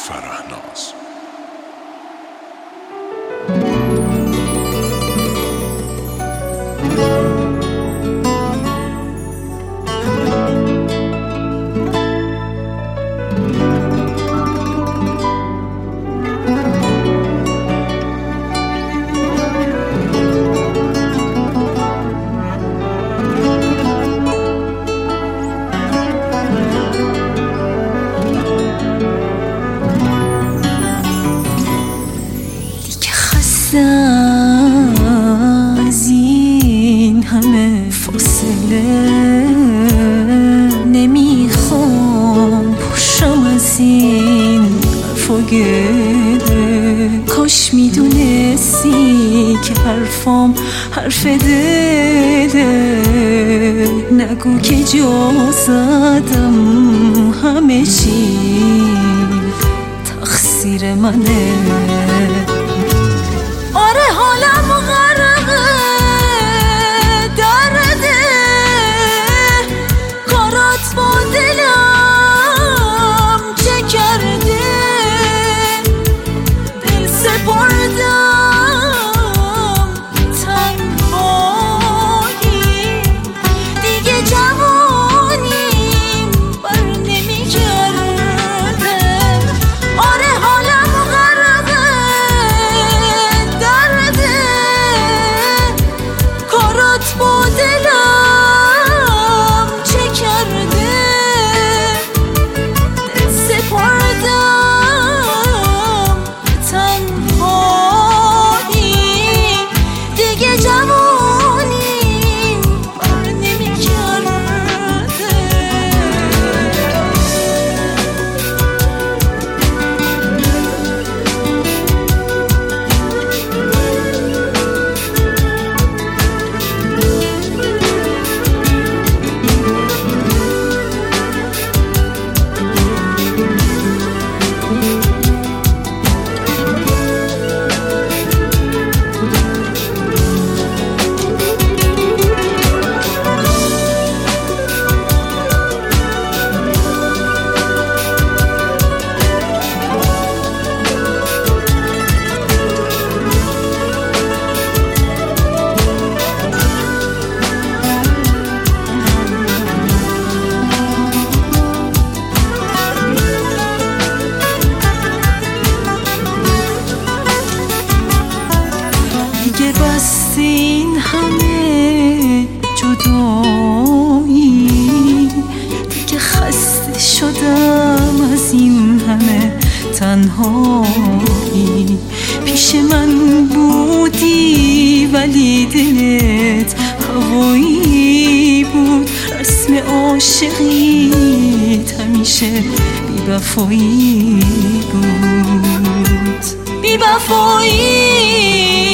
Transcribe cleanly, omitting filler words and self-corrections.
فرهناز. از این همه فاصله نمیخوام پشم از این حرف و گله. کاش میدونستی که حرفام حرف دله. نگو که جا زدم همه چی تقصیر منه. آره حالم غرقه درده، کارات با دلم چه کرده. دل سپردم تنهایی، دیگه جوانیم بر نمی کرده. آره حالم غرقه با دلم چه کرده. دل سپردم تنهایی، دیگه جوانیم بر نمی کرده. دیگه بس این همه جدایی، دیگه خسته شدم از این همه تنهایی. پیش من بودی ولی دلت هوایی بود. رسم عاشقیت همیشه بی‌وفایی بود. بی‌وفایی